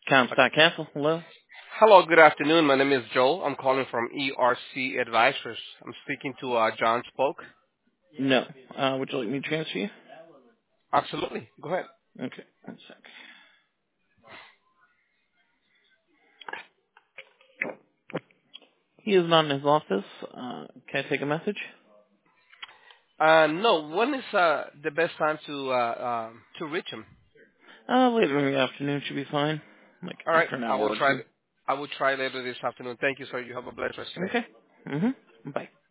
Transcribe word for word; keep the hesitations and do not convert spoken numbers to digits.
Comstock Castle. Hello. Hello, good afternoon. My name is Joel. I'm calling from E R C Advisors. I'm speaking to uh, John Spoke. No. Uh, would you like me to transfer you? Absolutely. Go ahead. Okay. One sec. He is not in his office. Uh, can I take a message? Uh, no, when is uh, the best time to uh, um, to reach him? Uh, later in the afternoon should be fine. Like All right, after an I hour will or try. two. I will try later this afternoon. Thank you, sir. You have a blessed rest of your day. Okay. Mhm. Bye.